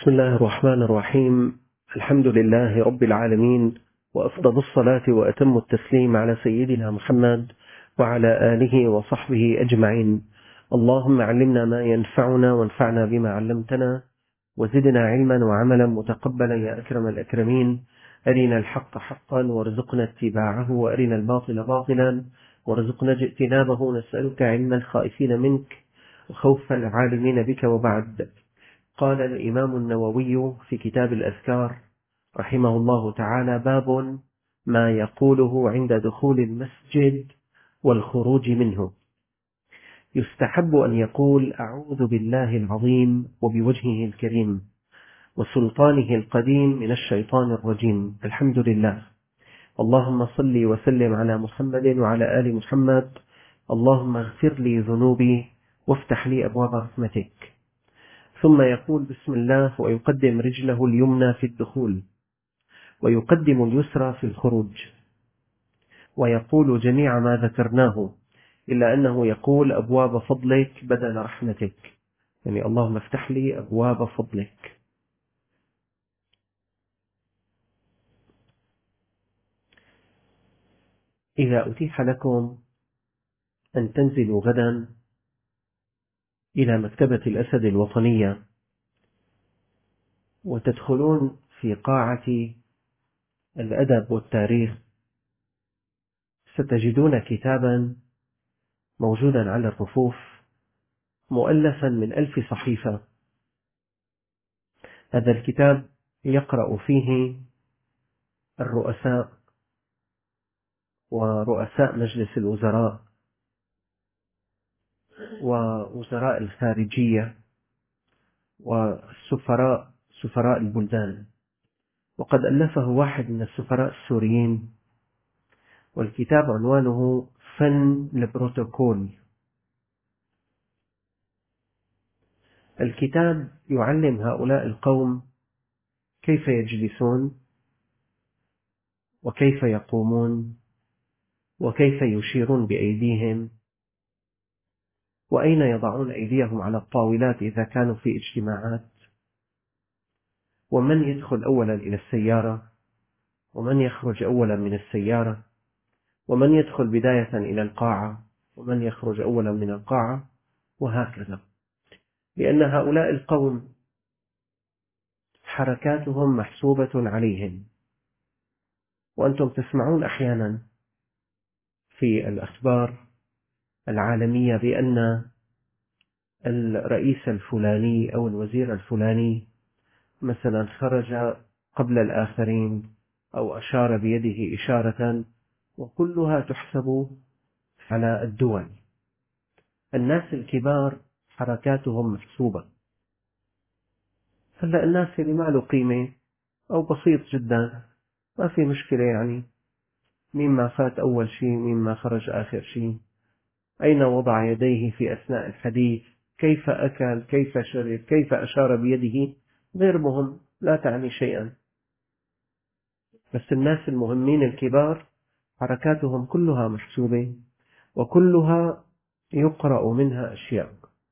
بسم الله الرحمن الرحيم. الحمد لله رب العالمين، وأفضل الصلاة وأتم التسليم على سيدنا محمد وعلى آله وصحبه أجمعين. اللهم علمنا ما ينفعنا وانفعنا بما علمتنا، وزدنا علما وعملا متقبلا يا أكرم الأكرمين. أرنا الحق حقا وارزقنا اتباعه، وأرنا الباطل باطلا وارزقنا اجتنابه. نسألك علما خائفين منك وخوف العالمين بك. وبعد، قال الإمام النووي في كتاب الأذكار رحمه الله تعالى: باب ما يقوله عند دخول المسجد والخروج منه. يستحب أن يقول: أعوذ بالله العظيم وبوجهه الكريم وسلطانه القديم من الشيطان الرجيم، الحمد لله، اللهم صل وسلم على محمد وعلى آل محمد، اللهم اغفر لي ذنوبي وافتح لي أبواب رحمتك. ثم يقول: بسم الله، ويقدم رجله اليمنى في الدخول ويقدم اليسرى في الخروج، ويقول جميع ما ذكرناه، إلا أنه يقول: أبواب فضلك بدل رحمتك، يعني اللهم افتح لي أبواب فضلك. إذا أتيح لكم أن تنزلوا غدا إلى مكتبة الأسد الوطنية وتدخلون في قاعة الأدب والتاريخ، ستجدون كتابا موجودا على الرفوف مؤلفا من 1000 صحيفة. هذا الكتاب يقرأ فيه الرؤساء ورؤساء مجلس الوزراء ووزراء الخارجية وسفراء البلدان، وقد ألفه واحد من السفراء السوريين، والكتاب عنوانه فن البروتوكول. الكتاب يعلم هؤلاء القوم كيف يجلسون وكيف يقومون وكيف يشيرون بأيديهم، وأين يضعون أيديهم على الطاولات إذا كانوا في اجتماعات، ومن يدخل أولا إلى السيارة ومن يخرج أولا من السيارة، ومن يدخل بداية إلى القاعة ومن يخرج أولا من القاعة، وهكذا. لأن هؤلاء القوم حركاتهم محسوبة عليهم، وأنتم تسمعون أحيانا في الأخبار العالمية بأن الرئيس الفلاني أو الوزير الفلاني مثلا خرج قبل الآخرين أو أشار بيده إشارة، وكلها تحسب على الدول. الناس الكبار حركاتهم محسوبة. هلأ الناس اللي ما له قيمة أو بسيط جدا ما في مشكلة، يعني مين ما فات أول شيء، مين ما خرج آخر شيء، أين وضع يديه في أثناء الحديث، كيف أكل، كيف شرب، كيف أشار بيده، غير مهم، لا تعني شيئا. بس الناس المهمين الكبار حركاتهم كلها محسوبة، وكلها يقرأ منها أشياء.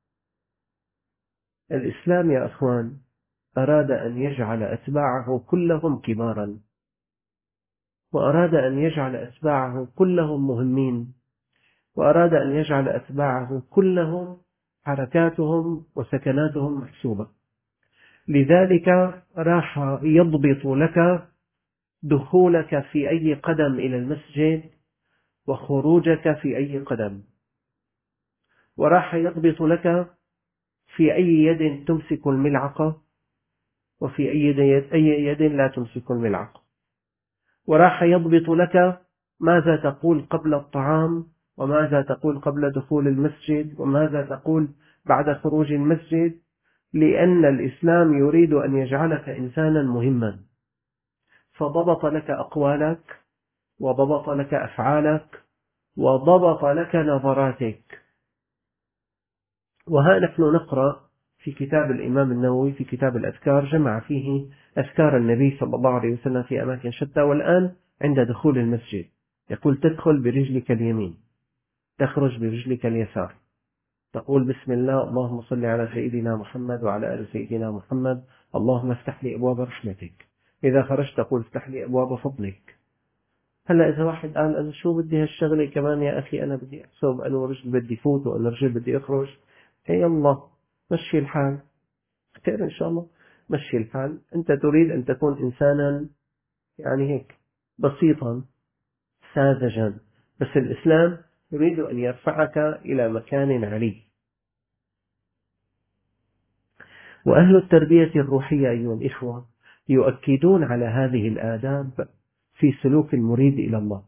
الإسلام يا أخوان أراد أن يجعل أتباعه كلهم كبارا، وأراد أن يجعل أتباعه كلهم مهمين، وأراد أن يجعل أتباعه كلهم حركاتهم وسكناتهم محسوبة. لذلك راح يضبط لك دخولك في أي قدم إلى المسجد وخروجك في أي قدم، وراح يضبط لك في أي يد تمسك الملعقة وفي أي يد لا تمسك الملعقة، وراح يضبط لك ماذا تقول قبل الطعام، وماذا تقول قبل دخول المسجد، وماذا تقول بعد خروج المسجد، لأن الإسلام يريد أن يجعلك إنسانا مهما، فضبط لك أقوالك وضبط لك أفعالك وضبط لك نظراتك. وها نحن نقرأ في كتاب الإمام النووي في كتاب الأذكار، جمع فيه أذكار النبي صلى الله عليه وسلم في أماكن شتى. والآن عند دخول المسجد يقول: تدخل برجلك اليمين، تخرج برجلك اليسار، تقول: بسم الله، اللهم صل على سيدنا محمد وعلى آل سيدنا محمد، اللهم افتح لي أبواب رحمتك. إذا خرجت تقول افتح لي أبواب فضلك. هلا إذا واحد قال أنا شو بدي هالشغلة كمان يا أخي، أنا بدي أحسب أنا رجل بدي فوت وأنا رجل بدي أخرج، هي الله مشي الحال، خير إن شاء الله، مشي الحال. أنت تريد أن تكون إنسانا يعني هيك بسيطا ساذجا، بس الإسلام يريد أن يرفعك إلى مكان علي. وأهل التربية الروحية أيها الإخوة يؤكدون على هذه الآداب في سلوك المريد إلى الله.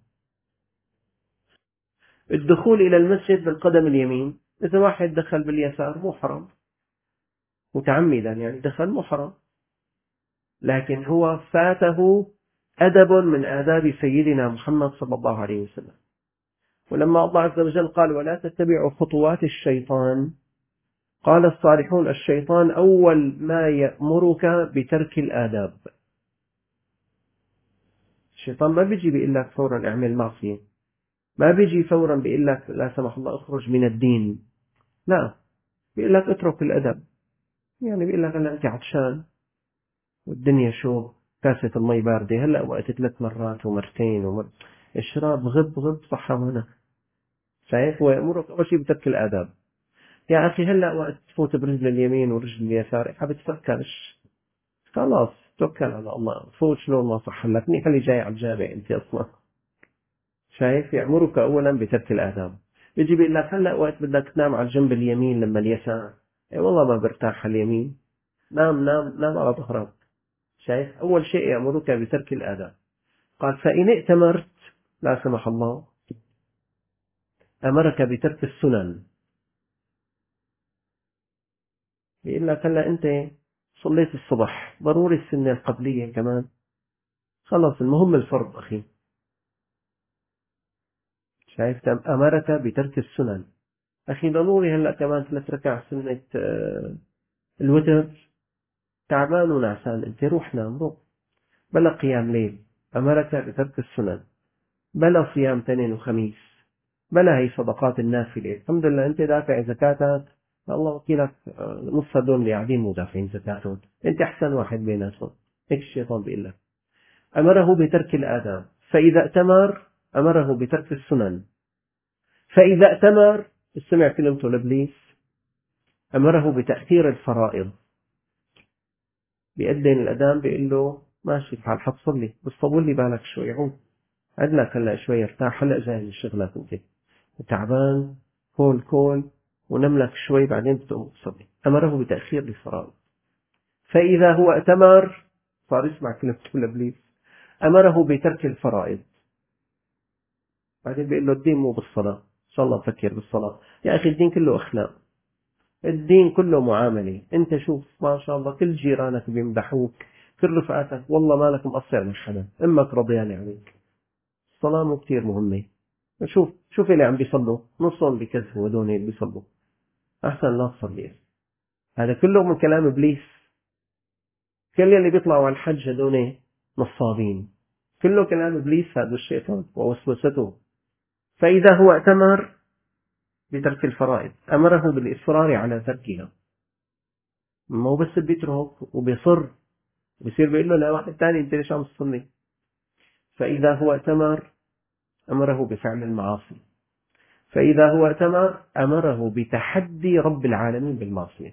الدخول إلى المسجد بالقدم اليمين، إذا واحد دخل باليسار مو حرام متعمدا، يعني دخل مو حرام، لكن هو فاته أدب من آداب سيدنا محمد صلى الله عليه وسلم. ولما الله عز وجل قال ولا تتبعوا خطوات الشيطان، قال الصالحون الشيطان أول ما يأمرك بترك الآداب. الشيطان ما بيجي بيقول لك فورا اعمل معصية، ما بيجي فورا بيقول لك لا سمح الله اخرج من الدين، لا، بيقول لك اترك الأدب. يعني بيقول لك هلا أنت عطشان والدنيا شو، كاسة المي باردة، هلا وقت 3 مرات ومرتين اشرب غب غب صحة هنا، شايف؟ ويأمرك أول شيء بترك الآداب. يا أخي هلا وقت تفوت برجل اليمين ورجل اليسار حابب تفكرش، خلاص توكل على الله، فوت شلون ما صح لك، منيح اللي جاي على الجامع أنت أصلا، شايف؟ يأمرك أولا بترك الآداب. يجي بيقول لك هلا وقت بدك تنام على الجنب اليمين لما اليسار، اي والله ما برتاح على اليمين، نام نام نام على ظهرك، شايف؟ أول شيء يأمرك بترك الآداب. قال فإن ائتمرت لا سمح الله أمرك بترك السنن. بيقول لك هلا أنت صليت الصبح ضروري السنة القبلية كمان، خلص المهم الفرض أخي، شايف؟ أمرك بترك السنن. أخي ضروري هلا كمان 3 ركع سنة الوتر، تعبان ونعسان أنت، روح نام روح، بلا قيام ليل، أمرك بترك السنن، بلا صيام اثنين وخميس، بلا هي صدقات النافلة. الحمد لله أنت دافع زكاتك، الله وكيلك، نص هدول اللي قاعدين مو دافعين زكاتهم، أنت أحسن واحد بيناتهم، هيك الشيطان بيقول لك. أمره بترك الآداب. فإذا ائتمر أمره بترك السنن. فإذا ائتمر، استمع كلمته لإبليس، أمره بتأخير الفرائض. بيأذن الأذان بيقول له ماشي الحال حتصلي بس طول لي بالك شوي، عود عدلك هلا شوي ارتاح، هلا جاي من شغلك انت تعبان، كول كول ونم لك شوي بعدين بتقوم تصلي. أمره بتأخير الفرائض. فإذا هو ائتمر، صار يسمع كلمته لإبليس، أمره بترك الفرائض. بعدين بيقول له الدين مو بالصلاة، إن شاء الله فكر بالصلاة يا أخي، الدين كله أخلاق، الدين كله معاملة. أنت شوف ما شاء الله كل جيرانك بيمدحوك، كل رفقاتك والله مالك مقصر من حدا، أمك رضيانة عليك. الصلاة مو كتير مهمة. شوف اللي عم بيصلوا نصهم بكذبوا ودول بيصلوا، أحسن لا تصلي. هذا كله من كلام إبليس. كل اللي بيطلعوا على الحج هدول نصابين، كله كلام إبليس، هذا الشيطان ووسوسته. فإذا هو ائتمر بترك الفرائض أمره بالإصرار على تركها، مو بس بيترك وبيصر، بصير بيقول له لا واحد ثاني انت ليش عم تصلي. فإذا هو ائتمر أمره بفعل المعاصي. فإذا هو ائتمر أمره بتحدي رب العالمين بالمعصية.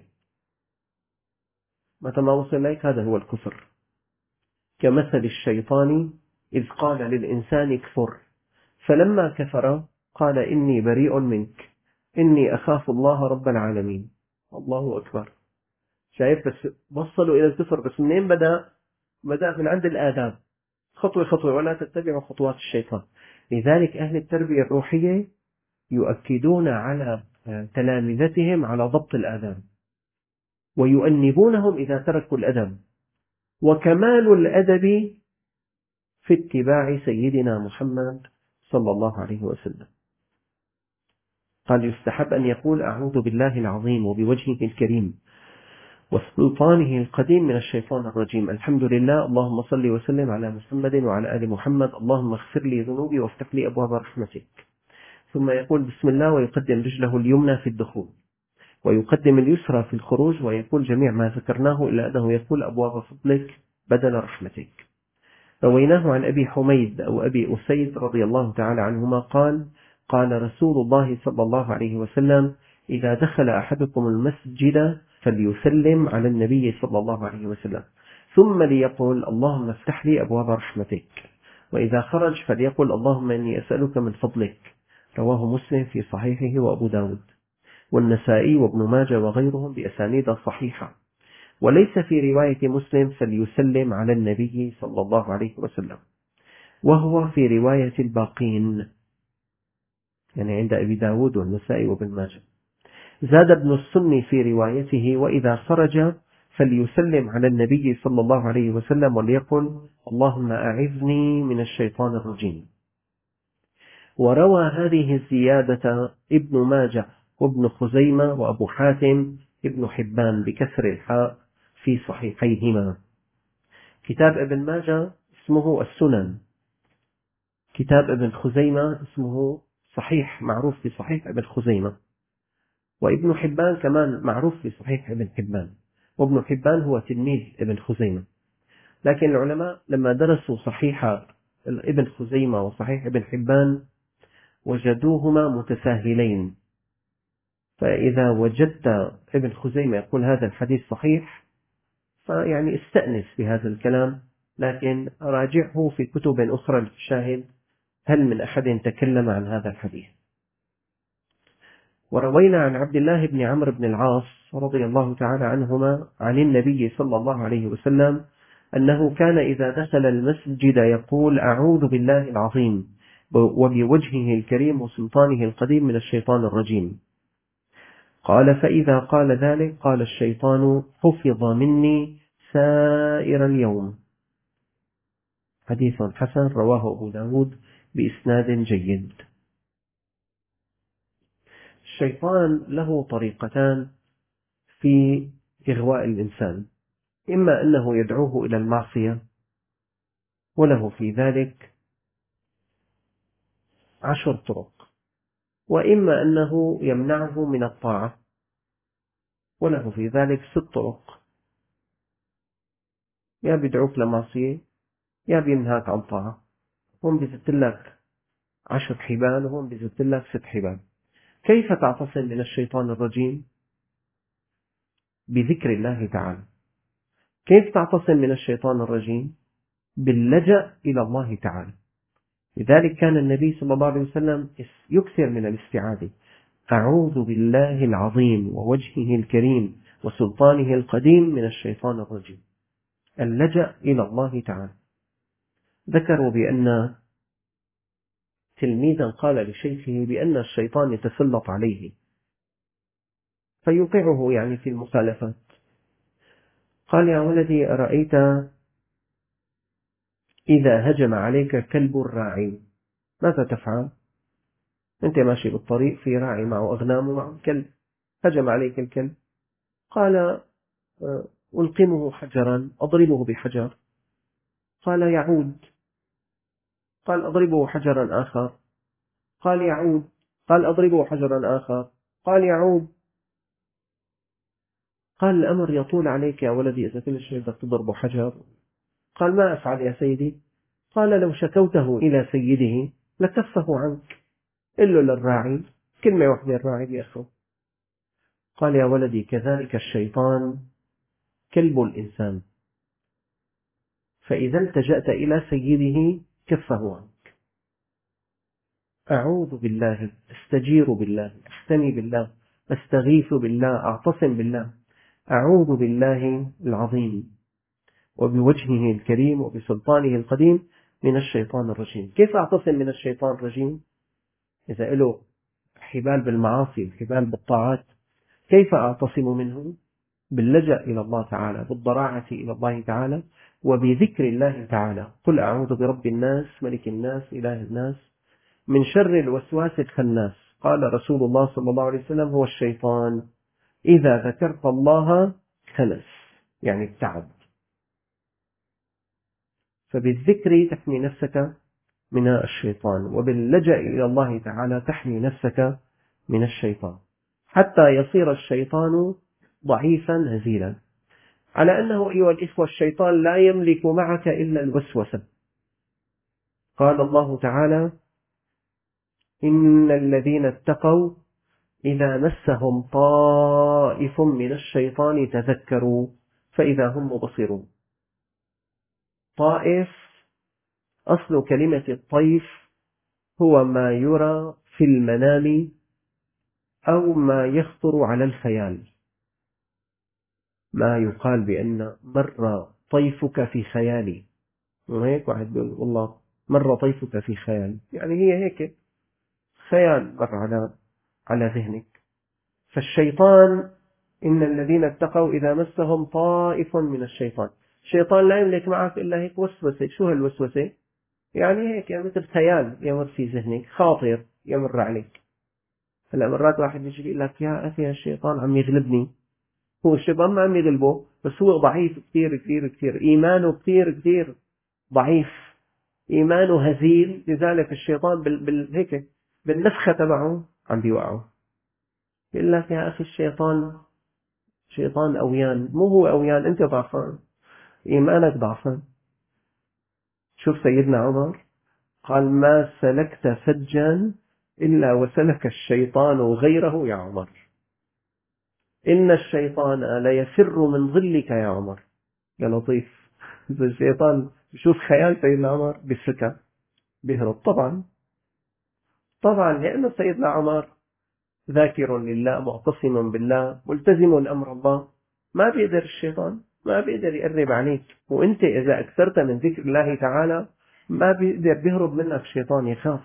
متى ما وصل إليك هذا هو الكفر. كمثل الشيطان إذ قال للإنسان اكفر فلما كفر قال إني بريء منك إني أخاف الله رب العالمين. الله أكبر. شايف؟ بس وصلوا إلى الكفر، بس منين بدأ؟ بدأ من عند الآداب، خطوة خطوة، ولا تتبعوا خطوات الشيطان. لذلك أهل التربية الروحية يؤكدون على تلامذتهم على ضبط الآداب، ويؤنبونهم إذا تركوا الأدب. وكمال الأدب في اتباع سيدنا محمد صلى الله عليه وسلم. قال يستحب أن يقول أعوذ بالله العظيم وبوجهه الكريم وسلطانه القديم من الشيطان الرجيم، الحمد لله، اللهم صل وسلم على محمد وعلى آل محمد، اللهم اغفر لي ذنوبي وافتح لي أبواب رحمتك. ثم يقول بسم الله ويقدم رجله اليمنى في الدخول. ويقدم اليسرى في الخروج ويقول جميع ما ذكرناه إلا أنه يقول أبواب فضلك بدل رحمتك. رويناه عن أبي حميد أو أبي أسيد رضي الله تعالى عنهما قال: قال رسول الله صلى الله عليه وسلم: إذا دخل أحدكم المسجد فليسلم على النبي صلى الله عليه وسلم، ثم ليقول: اللهم افتح لي أبواب رحمتك. وإذا خرج فليقل: اللهم إني أسألك من فضلك. رواه مسلم في صحيحه وأبو داود والنسائي وابن ماجه وغيرهم بأسانيد صحيحة. وليس في رواية مسلم فليسلم على النبي صلى الله عليه وسلم، وهو في رواية الباقين، يعني عند أبي داود والنسائي وابن ماجه. زاد ابن السني في روايته: وإذا خرج فليسلم على النبي صلى الله عليه وسلم وليقل: اللهم أعذني من الشيطان الرجيم. وروى هذه الزيادة ابن ماجه وابن خزيمة وأبو حاتم ابن حبان بكسر الحاء في صحيحيهما. كتاب ابن ماجه اسمه السنن، كتاب ابن خزيمة اسمه صحيح، معروف بصحيح ابن خزيمة، وابن حبان كمان معروف بصحيح ابن حبان، وابن حبان هو تلميذ ابن خزيمة. لكن العلماء لما درسوا صحيح ابن خزيمة وصحيح ابن حبان وجدوهما متساهلين، فإذا وجدت ابن خزيمة يقول هذا الحديث صحيح فيعني استأنس بهذا الكلام، لكن راجعه في كتب أخرى للشاهد هل من أحد تكلم عن هذا الحديث. وروينا عن عبد الله بن عمرو بن العاص رضي الله تعالى عنهما عن النبي صلى الله عليه وسلم أنه كان إذا دخل المسجد يقول: أعوذ بالله العظيم وبوجهه الكريم وسلطانه القديم من الشيطان الرجيم. قال: فإذا قال ذلك قال الشيطان: حفظ مني سائر اليوم. حديث حسن رواه أبو داود بإسناد جيد. الشيطان له طريقتان في إغواء الإنسان: إما أنه يدعوه إلى المعصية وله في ذلك 10 طرق، وإما أنه يمنعه من الطاعة وله في ذلك 6 طرق. يا بيدعوك لمعصية، يا بينهاك عن طاعة. هم بيزت لك 10 حبال وهم بيزت لك 6 حبال. كيف تعتصم من الشيطان الرجيم؟ بذكر الله تعالى. كيف تعتصم من الشيطان الرجيم؟ باللجأ إلى الله تعالى. لذلك كان النبي صلى الله عليه وسلم يكثر من الاستعاذة: أعوذ بالله العظيم ووجهه الكريم وسلطانه القديم من الشيطان الرجيم. اللجأ إلى الله تعالى. ذكروا بأن تلميذا قال لشيخه بأن الشيطان يتسلط عليه فيوقعه يعني في المخالفات. قال: يا ولدي، أرأيت إذا هجم عليك كلب راعي ماذا تفعل؟ أنت ماشي بالطريق في راعي معه أغنام ومعه كلب، هجم عليك الكلب. قال: ألقمه حجرا، أضربه بحجر. قال: يعود. قال: أضربه حجرا آخر. قال: يعود. قال: أضربه حجرا آخر. قال: يعود. قال: الأمر يطول عليك يا ولدي إذا كل شيء بدك تضربه حجر. قال: ما أفعل يا سيدي؟ قال: لو شكوته إلى سيده لكفه عنك. قل له للراعي كلمة واحدة الراعي بيأخذ. قال: يا ولدي كذلك الشيطان كلب الإنسان، فإذا التجأت إلى سيده كفه عنك. أعوذ بالله، أستجير بالله، أحتمي بالله، أستغيث بالله، أعتصم بالله. أعوذ بالله العظيم وبوجهه الكريم وبسلطانه القديم من الشيطان الرجيم. كيف أعتصم من الشيطان الرجيم؟ إذا له حبال بالمعاصي وحبال بالطاعات، كيف أعتصم منه؟ باللجأ إلى الله تعالى، بالضراعة إلى الله تعالى، وبذكر الله تعالى. قل أعوذ برب الناس ملك الناس إله الناس من شر الوسواس الخناس. قال رسول الله صلى الله عليه وسلم: هو الشيطان إذا ذكرت الله خنس، يعني ابتعد. فبالذكر تحمي نفسك من الشيطان، وباللجأ إلى الله تعالى تحمي نفسك من الشيطان. حتى يصير الشيطان ضعيفا هزيلا. على أنه أيها الإخوة الشيطان لا يملك معك إلا الوسوسة. قال الله تعالى: إن الذين اتقوا إذا مسهم طائف من الشيطان تذكروا فإذا هم مبصرون. طائف، أصل كلمة الطيف هو ما يرى في المنام أو ما يخطر على الخيال، ما يقال بأن مر طيفك في خيالي، وهيك واحد بيقول والله مر طيفك في خيالي، يعني هي هيك خيال مر على ذهنك. فالشيطان إن الذين اتقوا إذا مسهم طائف من الشيطان، الشيطان لا يملك معك إلا هيك وسوسة. شو هالوسوسة؟ يعني هيك يعني مثل خيال يمر في ذهنك، خاطر يمر عليك. هلا مرات واحد يجي يقول لك يا أخي الشيطان عم يغلبني. هو الشيطان ما عم يغلبه، بس هو ضعيف كثير كثير كثير، إيمانه كثير كثير ضعيف، إيمانه هزيل، لذلك الشيطان هيك بالنفخة تبعه عم بيوقعه. يقول لك يا أخي الشيطان شيطان أويان. مو هو أويان، أنت ضعفان، إيمانك ضعفان. شوف سيدنا عمر قال: ما سلكت فجا إلا وسلك الشيطان غيره يا عمر، إن الشيطان ليفر من ظلك يا عمر. يا لطيف، إذا الشيطان بشوف خيال سيدنا عمر بسكة بيهرب. طبعا لأن سيدنا عمر ذاكر لله معتصم بالله ملتزم أمر الله، ما بيقدر الشيطان ما بيقدر يقرب عليك. وانت إذا أكثرت من ذكر الله تعالى ما بيقدر بيهرب منك الشيطان، يخاف.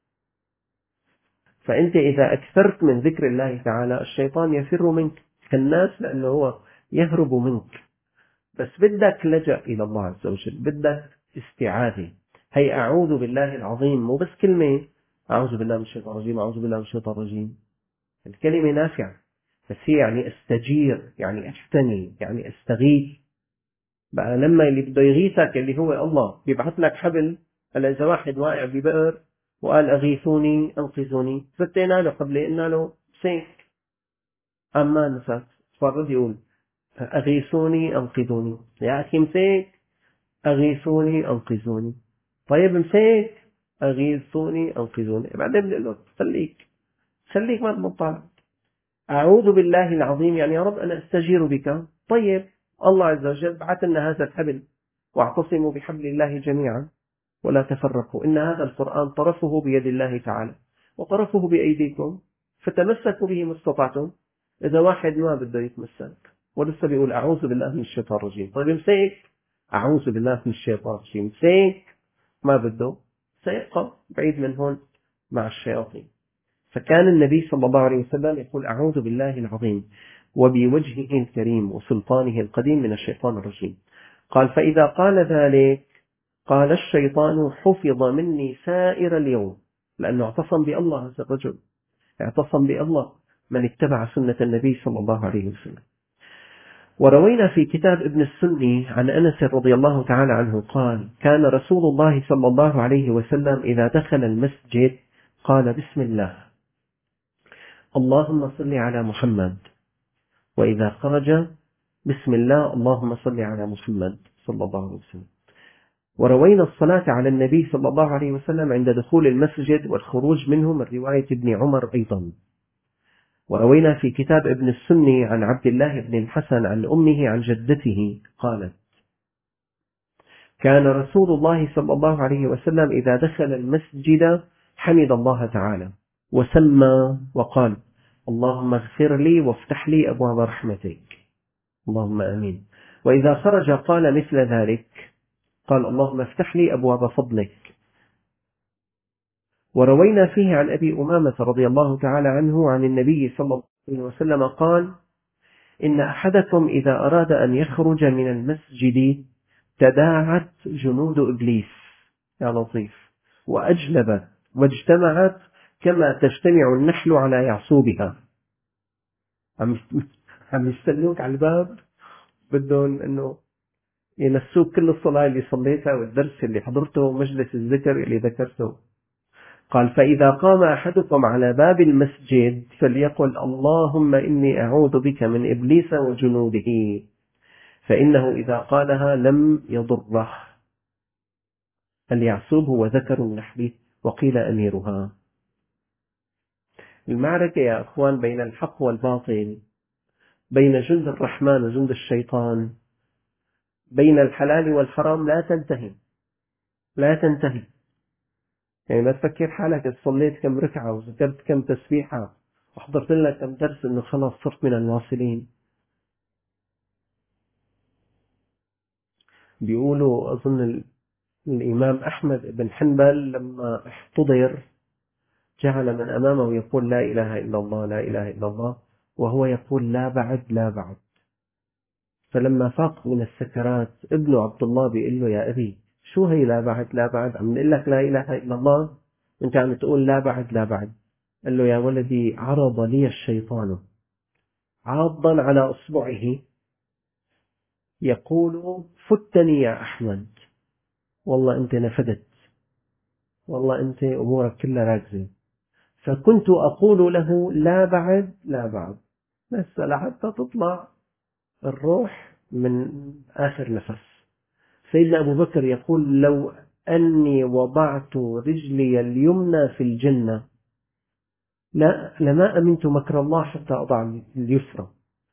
فأنت إذا أكثرت من ذكر الله تعالى الشيطان يفر منك كالناس، لأنه هو يهرب منك. بس بدك لجأ إلى الله عز وجل، بدك استعاذة. هي أعوذ بالله العظيم مو بس كلمة أعوذ بالله من الشيطان الرجيم، أعوذ بالله من الشيطان الرجيم. الكلمة نافعة، بس هي يعني استجير، يعني أحتمي، يعني استغيث. بقى لما اللي بده يغيثك اللي هو الله بيبعث لك حبل. هلا إذا واحد واقع ببئر وقال أغيثوني أنقذوني، فتينا له قبل قلنا له سيك، أما نفس فرد يقول أغيثوني أنقذوني، يا أخي مسيك أغيثوني أنقذوني. طيب مسيك أغيثوني أنقذوني، بعدين بنقول له خليك ما تبطل. أعوذ بالله العظيم يعني يا رب أنا أستجير بك. طيب الله عز وجل بعث لنا هذا الحبل: واعتصموا بحبل الله جميعا ولا تفرقوا، إن هذا القرآن طرفه بيد الله تعالى وطرفه بأيديكم فتمسكوا به ما استطعتم. إذا واحد ما بده يتمسك ولسه بيقول أعوذ بالله من الشيطان الرجيم، طيب مسيك أعوذ بالله من الشيطان الرجيم، مسيك ما بده سيبقى بعيد من هون مع الشياطين. فكان النبي صلى الله عليه وسلم يقول أعوذ بالله العظيم وبوجهه الكريم وسلطانه القديم من الشيطان الرجيم. قال: فإذا قال ذلك قال الشيطان حفظ مني سائر اليوم، لأنه اعتصم بالله. هذا الرجل اعتصم بالله من اتبع سنة النبي صلى الله عليه وسلم. وروينا في كتاب ابن السني عن أنس رضي الله تعالى عنه قال: كان رسول الله صلى الله عليه وسلم إذا دخل المسجد قال: بسم الله اللهم صل على محمد، وإذا خرج بسم الله اللهم صل على محمد صلى الله عليه وسلم. وروينا الصلاة على النبي صلى الله عليه وسلم عند دخول المسجد والخروج منه من رواية ابن عمر أيضا. وروينا في كتاب ابن السني عن عبد الله بن الحسن عن أمه عن جدته قالت: كان رسول الله صلى الله عليه وسلم إذا دخل المسجد حمد الله تعالى وسمى وقال: اللهم اغفر لي وافتح لي أبواب رحمتك، اللهم آمين. وإذا خرج قال مثل ذلك، قال: اللهم افتح لي أبواب فضلك. وروينا فيه عن أبي أمامة رضي الله تعالى عنه عن النبي صلى الله عليه وسلم قال: إن أحدكم إذا أراد أن يخرج من المسجد تداعت جنود إبليس، يا لطيف، وأجلبت واجتمعت كما تجتمع النحل على يعصوبها. عم يستنوك على الباب، بدهم أنه ينسوك كل الصلاة اللي صليتها والدرس اللي حضرته ومجلس الذكر اللي ذكرته. قال فإذا قام أحدكم على باب المسجد فليقل اللهم إني أعوذ بك من إبليس وجنوده، فإنه إذا قالها لم يضره. اليعسوب هو ذكر النحل وقيل أميرها. المعركة يا أخوان بين الحق والباطل، بين جند الرحمن وجند الشيطان، بين الحلال والحرام لا تنتهي، لا تنتهي. يعني ما تفكر حالك صليت كم ركعة وذكرت كم تسبيحة وحضرت لك كم درس إنه خلاص صرت من الواصلين. بيقولوا أظن الإمام أحمد بن حنبل لما احتضر جعل من أمامه يقول لا إله إلا الله لا إله إلا الله، وهو يقول لا بعد لا بعد. فلما فاق من السكرات ابنه عبد الله بيقول له يا أبي شو هي لا بعد لا بعد؟ عم نقول لك لا إله إلا الله وأنت عم تقول لا بعد لا بعد. قال له يا ولدي عرض لي الشيطان عاضا على أصبعه يقول فتني يا أحمد، والله أنت نفدت، والله أنت أمورك كلها راكزة. فكنت أقول له لا بعد لا بعد بس لحتى تطلع الروح من آخر نفس. سيدنا أبو بكر يقول لو أني وضعت رجلي اليمنى في الجنة لما أمنت مكر الله حتى أضع اليسرى.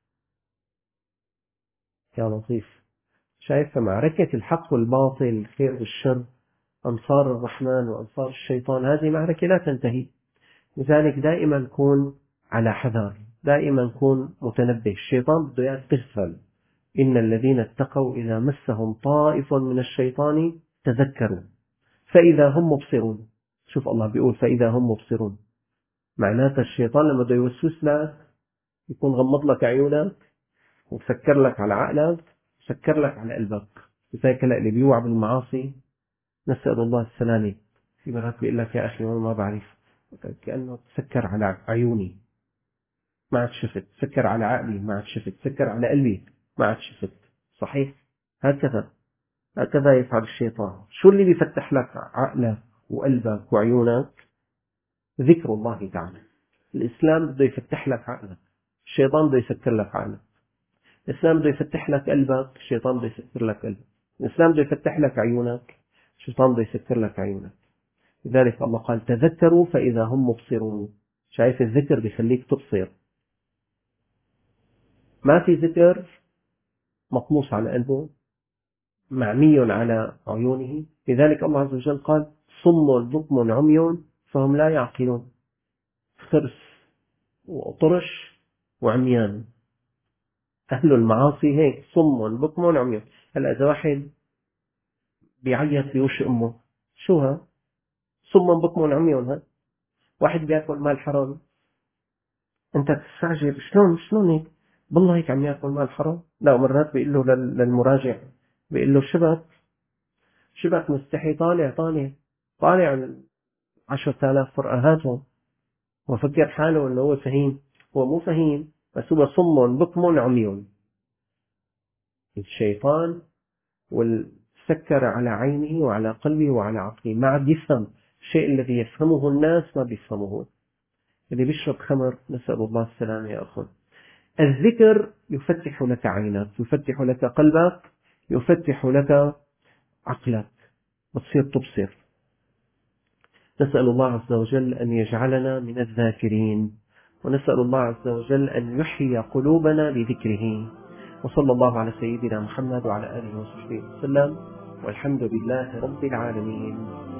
يا لطيف. شايف معركة الحق والباطل، الخير والشر، أنصار الرحمن وأنصار الشيطان، هذه معركة لا تنتهي. لذلك دائما كون على حذر، دائما كون متنبه. الشيطان بده إياك تغفل. إن الذين اتقوا إذا مسهم طائف من الشيطان تذكروا فإذا هم مبصرون. شوف الله بيقول فإذا هم مبصرون، معناته الشيطان لما بده يوسوس لك يكون غمض لك عيونك وسكر لك على عقلك وسكر لك على قلبك. لذلك اللي بيوعى بالمعاصي نسأل الله السلامة في مرات بيقول لك يا أخي ما بعرف، كأنه تسكر على عيوني ما عاد شفت، سكر على عقلي ما عاد شفت، سكر على قلبي ما عاد شفت. صحيح؟ هكذا يفعل الشيطان. شو اللي بيفتح لك عقلك وقلبك وعيونك؟ ذكر الله تعالى. الإسلام بده يفتح لك عقلك، الشيطان بده يسكر لك عقلك. الإسلام بده يفتح لك قلبك، الشيطان بده يسكر لك قلبك. الإسلام بده يفتح لك عيونك، الشيطان بده يسكر لك عيونك. لذلك الله قال تذكروا فإذا هم مبصرون. شايف الذكر بيخليك تبصر. ما في ذكر مطموس على قلبه معمي على عيونه. لذلك الله عز وجل قال صم بكم عمي فهم لا يعقلون. خرس وطرش وعميان. أهل المعاصي هيك صم بكم عمي. هلا إذا واحد بيعيط بوش أمه شو ها؟ صم بكم عمي. ها واحد بياكل مال حرام أنت تستعجب شلون هيك؟ بالله هيك عم ياكل مال حرام. لا مرات بيقول له للمراجع بيقول له شبك مستحي طالع عن 10,000 فرقة هاتهم. وفكر حاله انه هو فهيم، هو مو فهيم بس هو صم بكم عمي. الشيطان والسكر على عينه وعلى قلبه وعلى عقله، ما عاد يفهم الشيء الذي يفهمه الناس ما بيفهمه. اللي بيشرب خمر نسأل الله السلامة يا أخوان. الذكر يفتح لك عينك، يفتح لك قلبك، يفتح لك عقلك، بتصير تبصر. نسأل الله عز وجل أن يجعلنا من الذاكرين، ونسأل الله عز وجل أن يحيي قلوبنا بذكره. وصلى الله على سيدنا محمد وعلى آله وصحبه وسلم، والحمد لله رب العالمين.